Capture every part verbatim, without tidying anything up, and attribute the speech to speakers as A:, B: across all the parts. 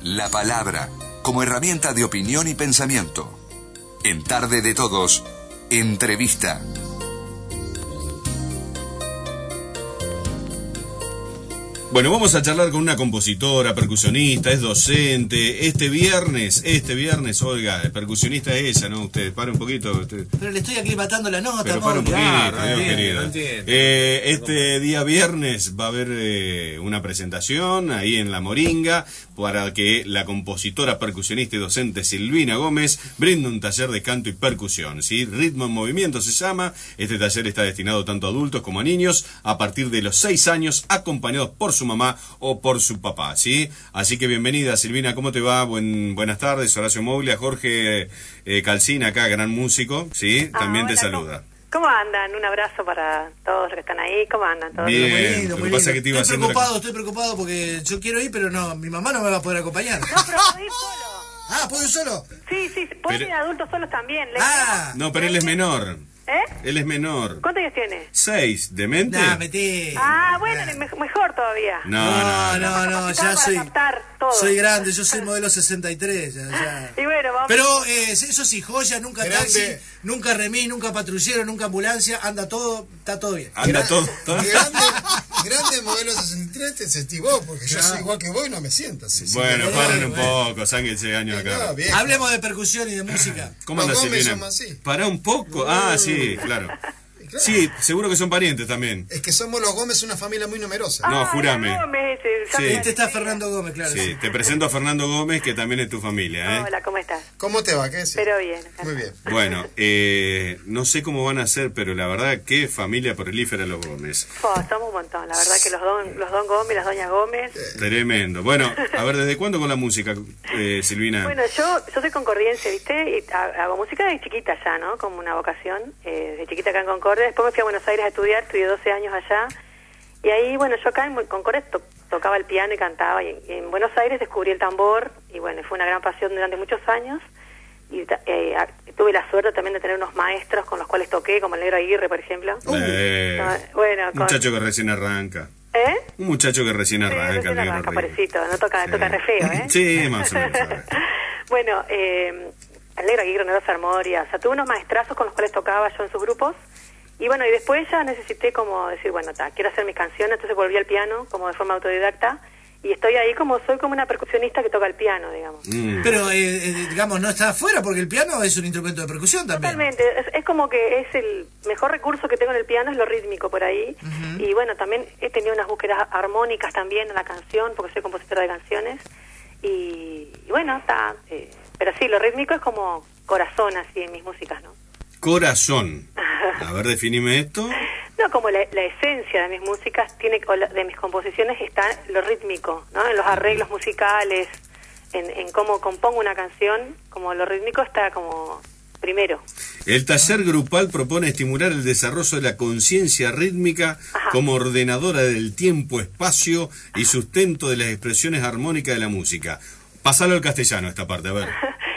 A: La palabra, como herramienta de opinión y pensamiento. En Tarde de Todos, entrevista.
B: Bueno, vamos a charlar con una compositora, percusionista, es docente. Este viernes, este viernes, oiga, el percusionista es ella, ¿no? Usted, para un poquito. Usted...
C: Pero le estoy aclimatando la nota.
B: Pero para un poquito,
C: claro,
B: Dios
C: bien,
B: querido.
C: no
B: Eh, este día viernes va a haber eh, una presentación ahí en La Moringa para que la compositora, percusionista y docente Silvina Gómez brinde un taller de canto y percusión, ¿sí? Ritmo en Movimiento se llama. Este taller está destinado tanto a adultos como a niños a partir de los seis años, acompañados por su mamá o por su papá, ¿sí? Así que bienvenida, Silvina, ¿cómo te va? Buen, buenas tardes, Horacio Moglia, Jorge eh, Calcina, acá, gran músico, ¿sí?
D: Ah,
B: También
D: hola,
B: te saluda.
D: ¿Cómo, ¿Cómo andan? Un abrazo para todos los que están ahí, ¿cómo andan todos?
B: Bien,
C: muy lindo,
B: lo que
C: muy
B: pasa
C: lindo.
B: es que te iba
C: estoy
B: haciendo
C: preocupado,
B: la...
C: estoy preocupado porque yo quiero ir, pero no, mi mamá no me va a poder acompañar.
D: No, pero puedo ir solo.
C: Ah, ¿puedo ir solo?
D: Sí, sí, pueden
B: Pero-
D: ir adultos solos también. ¿Les
C: Ah,
B: No, pero él es menor,
D: ¿Eh?
B: él es menor.
D: ¿Cuántos años tiene?
B: ¿Seis? ¿Demente?
C: nah, metí.
D: Ah, bueno, me- mejor todavía.
B: No, no,
C: no, no, no,
D: Estaba
C: ya
D: para
C: soy,
D: captar todo.
C: soy grande, yo soy modelo sesenta y tres, ya, ya.
D: Y bueno, vamos.
C: Pero eh, eso sí, joya, nunca
E: Grande.
C: taxi, nunca remis, nunca patrullero, nunca ambulancia, anda todo, está todo bien.
B: Anda todo, todo.
E: Grande, grande modelo sesenta y tres te sentí vos, porque yo soy igual que vos y no me siento así.
B: Bueno,
C: sí,
B: paren
C: sí,
B: un
C: bueno.
B: poco, sánguense años acá.
E: No, viejo.
C: Hablemos de percusión y de música.
B: ¿Cómo
E: Los
B: andas,
E: Gómez
B: Silvina?
E: somos así.
B: Pará un poco. Ah, sí, claro.
E: Claro.
B: Sí, seguro que son parientes también.
E: Es que somos los Gómez una familia muy numerosa.
B: no,
D: Ah,
B: jurame.
D: era Gómez, ese, ya
B: Sí.
D: me-
C: Este está Fernando Gómez, claro.
B: Sí, te presento a Fernando Gómez, que también es tu familia, ¿eh?
D: Hola, ¿cómo estás?
E: ¿Cómo te va? ¿Qué decís?
D: Pero bien. acá.
E: Muy bien.
B: Bueno, eh, no sé cómo van a ser, pero la verdad, qué familia prolífera los Gómez.
D: Oh, somos un montón, la verdad que los don, los don Gómez, las doñas Gómez.
B: Tremendo. Bueno, a ver, ¿desde cuándo con la música, eh, Silvina?
D: Bueno, yo yo soy concordiense, ¿viste? Y ha- hago música desde chiquita ya, ¿no? Como una vocación. Eh, desde chiquita acá en Concordia. Después me fui a Buenos Aires a estudiar, estudié doce años allá. Y ahí, bueno, yo acá en Concordia to- tocaba el piano y cantaba. Y, y en Buenos Aires descubrí el tambor. Y bueno, fue una gran pasión durante muchos años. Y ta- eh, a- tuve la suerte también de tener unos maestros con los cuales toqué, como el Negro Aguirre, por ejemplo.
B: Eh,
D: Ah, bueno,
B: un
D: con-
B: muchacho que recién arranca.
D: ¿Eh?
B: Un muchacho que recién
D: Sí,
B: arranca.
D: recién
B: negro
D: arranca,
B: Rico.
D: pobrecito, no toca,
B: Sí.
D: toca re feo, ¿eh?
B: Sí, más o menos. a ver.
D: Bueno, eh, el Negro Aguirre, Nero Sarmoria, o sea, tuve unos maestrazos con los cuales tocaba yo en sus grupos. Y bueno, y después ya necesité como decir, bueno, ta, quiero hacer mis canciones, entonces volví al piano como de forma autodidacta. Y estoy ahí como, soy como una percusionista que toca el piano, digamos.
B: Mm.
C: Pero, eh, eh, digamos, no está afuera porque el piano es un instrumento de percusión también.
D: Totalmente, es, es como que es el mejor recurso que tengo en el piano, es lo rítmico por ahí. Y bueno, también he tenido unas búsquedas armónicas también en la canción, porque soy compositora de canciones. Y, y bueno, está. Eh, pero sí, lo rítmico es como corazón así en mis músicas, ¿no?
B: Corazón. A ver, definime esto.
D: No, como la, la esencia de mis músicas, tiene o la- de mis composiciones está lo rítmico, ¿no? En los arreglos musicales, en, en cómo compongo una canción, como lo rítmico está como primero.
B: El taller grupal propone estimular el desarrollo de la conciencia rítmica
D: Ajá.
B: como ordenadora del tiempo, espacio y sustento de las expresiones armónicas de la música. Pasalo al castellano esta parte, a ver.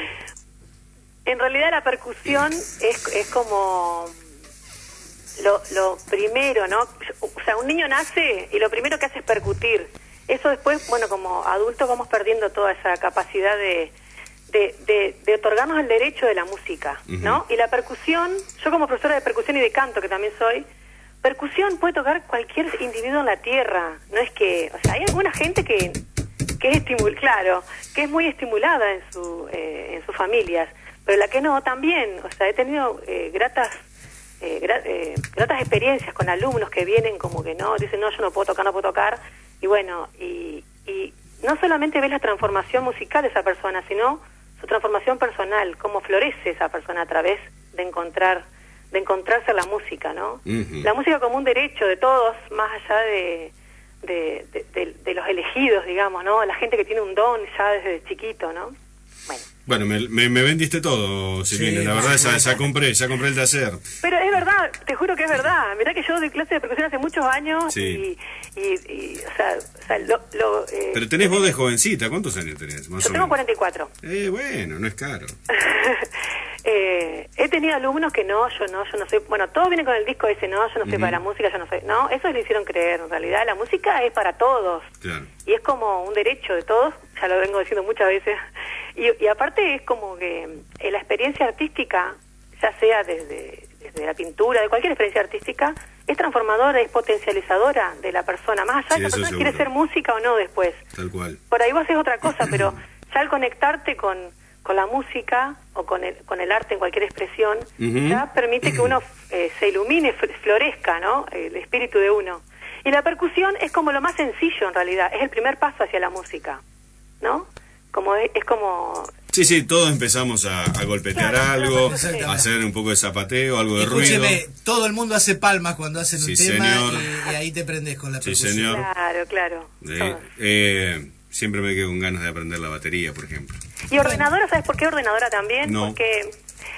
D: En realidad la percusión es, es como lo, lo primero, ¿no? O sea, un niño nace y lo primero que hace es percutir. Eso después, bueno, como adultos vamos perdiendo toda esa capacidad de, de, de, de otorgarnos el derecho de la música, ¿no?
B: Ujú.
D: Y la percusión, yo como profesora de percusión y de canto, que también soy, percusión puede tocar cualquier individuo en la tierra. No es que, o sea, hay alguna gente que, que es estimul, claro, que es muy estimulada en su, eh, en sus familias, pero la que no, también. O sea, he tenido eh, gratas eh, gra- eh, gratas experiencias con alumnos que vienen como que no, dicen, no, yo no puedo tocar, no puedo tocar. Y bueno, y, y no solamente ves la transformación musical de esa persona, sino su transformación personal, cómo florece esa persona a través de encontrar de encontrarse en la música, ¿no?
B: Ujú.
D: La música como un derecho de todos, más allá de, de, de, de- de los elegidos, digamos, ¿no? La gente que tiene un don ya desde chiquito, ¿no? Bueno.
B: Bueno, me, me, me vendiste todo, Silvina,
C: Sí,
B: la verdad,
C: sí.
B: ya, ya compré, ya compré el taller.
D: Pero es verdad, te juro que es verdad. Mirá que yo doy clase de percusión hace muchos años
B: Sí.
D: y, y, y, o sea, o sea, lo... lo eh,
B: Pero tenés voz de jovencita, ¿cuántos años tenés? Más
D: yo
B: o
D: tengo
B: menos.
D: cuarenta y cuatro.
B: Eh, bueno, no es caro.
D: eh, he tenido alumnos que no, yo no, yo no soy... Bueno, todos vienen con el disco ese, no, yo no soy
B: Ujú.
D: para la música, yo no soy... No, eso le hicieron creer, en realidad la música es para todos.
B: Claro.
D: Y es como un derecho de todos, ya lo vengo diciendo muchas veces. Y, y aparte es como que eh, la experiencia artística, ya sea desde, desde la pintura, de cualquier experiencia artística, es transformadora, es potencializadora de la persona, más allá
B: Sí,
D: de
B: eso
D: la persona quiere
B: seguro.
D: ser música o no después.
B: Tal cual.
D: Por ahí vos haces otra cosa, pero ya al conectarte con, con la música o con el, con el arte en cualquier expresión,
B: Ujú.
D: ya permite que uno eh, se ilumine, fl- florezca, ¿no? El espíritu de uno. Y la percusión es como lo más sencillo en realidad, es el primer paso hacia la música, ¿no? Como es, es como...
B: Sí, sí, todos empezamos a, a golpetear
D: Claro,
B: algo,
C: exactamente.
B: a hacer un poco de zapateo, algo de
C: Escúcheme,
B: ruido.
C: todo el mundo hace palmas cuando hacen
B: Sí,
C: un tema
B: señor.
C: y, y ahí te prendes con la
B: Sí,
C: percusión.
B: señor.
D: Claro, claro.
B: Eh,
D: todos.
B: eh, siempre me quedo con ganas de aprender la batería, por ejemplo.
D: Y ordenadora, ¿sabes por qué ordenadora también?
B: No.
D: Porque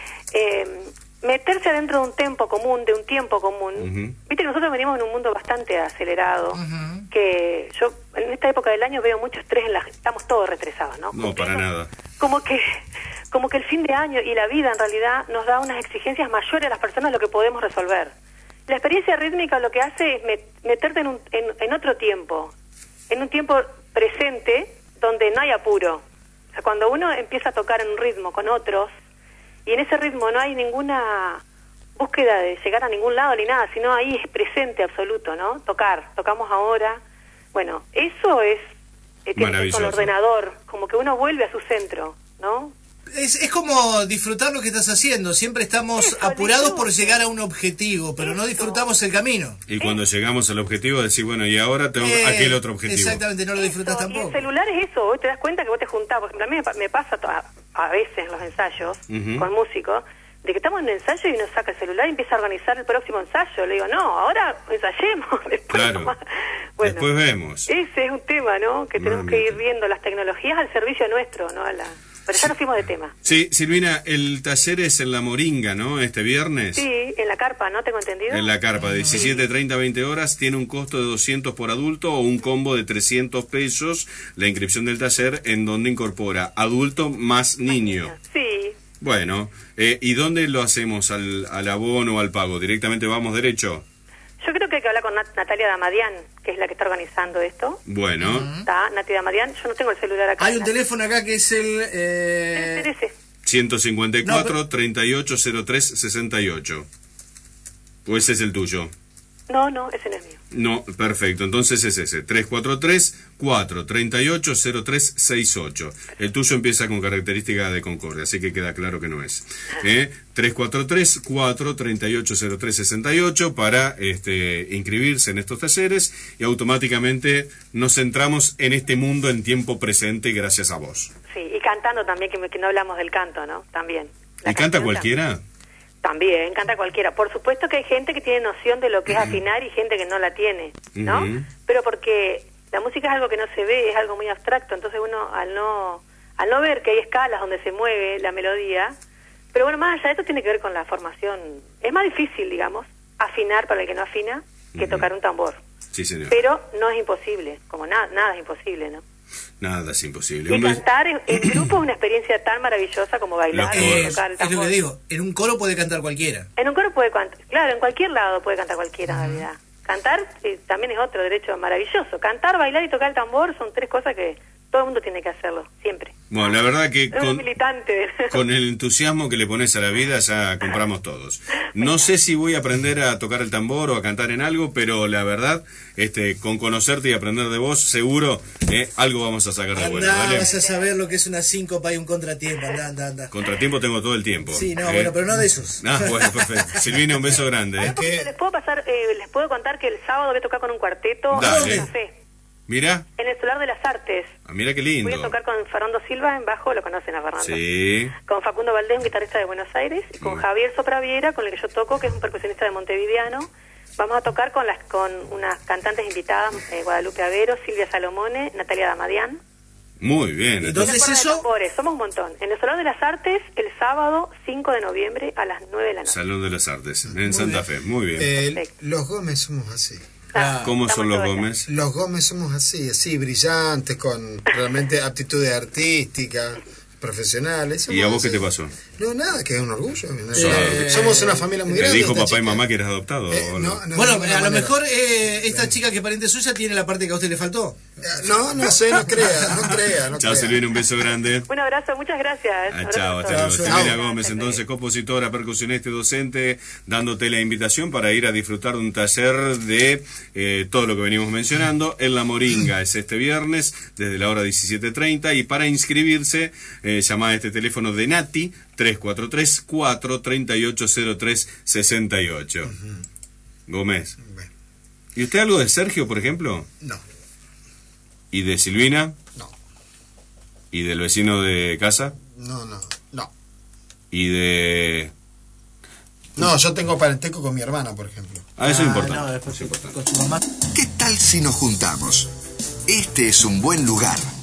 D: eh, meterse adentro de un tempo común, de un tiempo común,
B: Ujú.
D: viste que nosotros venimos en un mundo bastante acelerado,
C: Ujú.
D: que yo en esta época del año veo mucho estrés en la estamos todos retresados, ¿no?
B: No, para nada.
D: Como que como que el fin de año y la vida en realidad nos da unas exigencias mayores a las personas de lo que podemos resolver. La experiencia rítmica lo que hace es met- meterte en, un, en, en otro tiempo, en un tiempo presente donde no hay apuro. O sea, cuando uno empieza a tocar en un ritmo con otros y en ese ritmo no hay ninguna búsqueda de llegar a ningún lado ni nada, sino ahí es presente absoluto, ¿no? Tocar, tocamos ahora. Bueno, eso es eh, tiene que ver con el
B: Maravilloso.
D: ordenador, como que uno vuelve a su centro, ¿no?
C: Es, es como disfrutar lo que estás haciendo. Siempre estamos
D: Eso,
C: apurados
D: disfruto.
C: por llegar a un objetivo, pero no
D: Eso.
C: disfrutamos el camino.
B: Y cuando llegamos al objetivo, decir, bueno, y ahora tengo
C: Eh,
B: aquel otro objetivo.
C: Exactamente, no lo disfrutas
D: Eso, y
C: tampoco.
D: el celular es eso, vos te das cuenta que vos te juntás, por ejemplo, a mí me, pa- me pasa to- a, a veces en los ensayos
B: Ujú.
D: con músicos, de que estamos en un ensayo y uno saca el celular y empieza a organizar el próximo ensayo. Le digo, no, ahora ensayemos. Después,
B: Claro.
D: nomás. Bueno,
B: Después vemos.
D: ese es un tema, ¿no? Que tenemos que ir
B: Realmente.
D: viendo las tecnologías al servicio nuestro, ¿no? A la... Pero ya nos fuimos de tema.
B: Sí, Silvina, el taller es en La Moringa, ¿no? Este viernes.
D: Sí, en la carpa, ¿no? ¿Tengo entendido?
B: En la carpa, de diecisiete, treinta, veinte horas, tiene un costo de doscientos por adulto o un combo de trescientos pesos, la inscripción del taller, en donde incorpora adulto más niño.
D: Sí.
B: Bueno, eh, ¿y dónde lo hacemos? ¿Al, al abono o al pago? ¿Directamente vamos derecho?
D: Yo creo que hay que hablar con Nat- Natalia Damadian, que es la que está organizando esto.
B: Bueno,
D: Está Natalia Damadian. Yo no tengo el celular acá.
C: Hay un teléfono acá que es el... eh,
D: Ese, ese.
B: ciento cincuenta y cuatro,
C: No, pero-
B: treinta y ocho, cero tres, sesenta y ocho. Pues ese es el tuyo.
D: No, no, ese no es mío.
B: No, perfecto. Entonces es ese. tres cuatro tres, cuatro tres ocho, cero tres seis ocho. El tuyo empieza con característica de Concordia, así que queda claro que no es. ¿Eh? tres cuatro tres, cuatro tres ocho, cero tres seis ocho para este, inscribirse en estos talleres y automáticamente nos centramos en este mundo en tiempo presente gracias a vos.
D: Sí, y cantando también, que, me- que no hablamos del canto, ¿no? También. La
B: ¿Y canta
D: canción
B: cualquiera?
D: También, canta cualquiera. Por supuesto que hay gente que tiene noción de lo que es afinar y gente que no la tiene, ¿no?
B: Ujú.
D: Pero porque la música es algo que no se ve, es algo muy abstracto, entonces uno al no al no ver que hay escalas donde se mueve la melodía, pero bueno, más allá de esto tiene que ver con la formación. Es más difícil, digamos, afinar para el que no afina que
B: Ujú.
D: tocar un tambor.
B: Sí, señor.
D: Pero no es imposible, como nada, nada es imposible, ¿no?
B: Nada es imposible.
D: Y
B: Un beso-
D: cantar en, en grupo es una experiencia tan maravillosa como bailar
B: Los
D: o
B: coros.
C: eh,
D: tocar el
C: es lo
D: tambor.
C: que digo, en un coro puede cantar cualquiera.
D: En un coro puede cantar, claro, en cualquier lado puede cantar cualquiera, en realidad. Cantar eh, también es otro derecho maravilloso. Cantar, bailar y tocar el tambor son tres cosas que todo el mundo tiene que hacerlo, siempre.
B: Bueno, la verdad que
D: Es un
B: con,
D: militante.
B: con el entusiasmo que le pones a la vida ya compramos todos. No sé si voy a aprender a tocar el tambor o a cantar en algo, pero la verdad, este, con conocerte y aprender de vos, seguro eh, algo vamos a sacar de bueno.
C: Andá,
B: ¿Vale?
C: vas a saber lo que es una síncopa y un contratiempo. Andá, andá, andá.
B: Contratiempo tengo todo el tiempo.
C: Sí, no,
B: ¿eh?
C: bueno, pero no de esos.
B: Ah, bueno, perfecto. Silvina, un beso grande. ¿eh?
E: que-
D: Les puedo pasar, eh, les puedo contar que el sábado voy a tocar con un cuarteto
B: Dale.
D: en un café,
B: Mira,
D: en el Solar de las Artes.
B: ah, mira qué
D: Voy
B: lindo.
D: a tocar con Fernando Silva en bajo, lo conocen a Fernando.
B: Sí.
D: Con Facundo Valdés, un guitarrista de Buenos Aires, y con
B: Mm.
D: Javier Sopraviera, con el que yo toco, que es un percusionista de Montevideano. Vamos a tocar con las con unas cantantes invitadas, eh, Guadalupe Avero, Silvia Salomone, Natalia Damadian.
B: Muy bien.
C: ¿Y
B: entonces-
C: dónde es
D: Cuerda de
C: eso?
D: tambores, somos un montón. En el Salón de las Artes, el sábado cinco de noviembre a las nueve de la noche.
B: Salón de las Artes, en Santa Fe. Muy bien.
E: Eh,
D: Perfecto.
E: los Gómez somos así.
D: Ah,
B: ¿Cómo
D: estamos
B: son los
D: todos allá.
B: Gómez?
E: Los Gómez somos así, así, brillantes, con realmente aptitudes artísticas, profesionales.
B: ¿Y a
E: Somos
B: vos qué
E: así.
B: te pasó?
E: No, nada, que es un orgullo. ¿no?
C: Eh,
E: Somos una familia muy
B: ¿Te
E: grande.
B: dijo
E: esta
B: papá y
E: chica.
B: mamá que eras adoptado?
E: Eh,
B: o no?
E: no, no,
C: Bueno,
E: de ninguna
C: a lo
E: manera.
C: mejor eh, esta chica que es pariente suya tiene la parte que a usted le faltó.
E: No, no sé, no crea, no crea. No
B: Chao,
E: crea.
B: Silvina, un beso grande.
D: Un abrazo, muchas gracias.
B: Ah,
D: Abrazo
B: chao,
D: a
B: hasta
D: todos.
B: luego.
E: Chao.
B: Silvina Gómez, entonces compositora, percusionista y docente, dándote la invitación para ir a disfrutar de un taller de eh, todo lo que venimos mencionando en La Moringa. Es este viernes desde la hora diecisiete treinta y para inscribirse eh, llama a este teléfono de Nati tres cuatro tres, cuatro tres ocho cero tres seis ocho. Uh-huh. Gómez.
E: Bueno,
B: ¿Y usted algo de Sergio, por ejemplo?
E: no,
B: ¿Y de Silvina?
E: no,
B: ¿Y del vecino de casa?
E: no, no, no.
B: ¿Y de...?
E: No, yo tengo parentesco con mi hermana, por ejemplo.
B: Ah, eso es importante.
C: No, después
B: Eso es importante.
C: con su mamá.
A: ¿Qué tal si nos juntamos? Este es un buen lugar.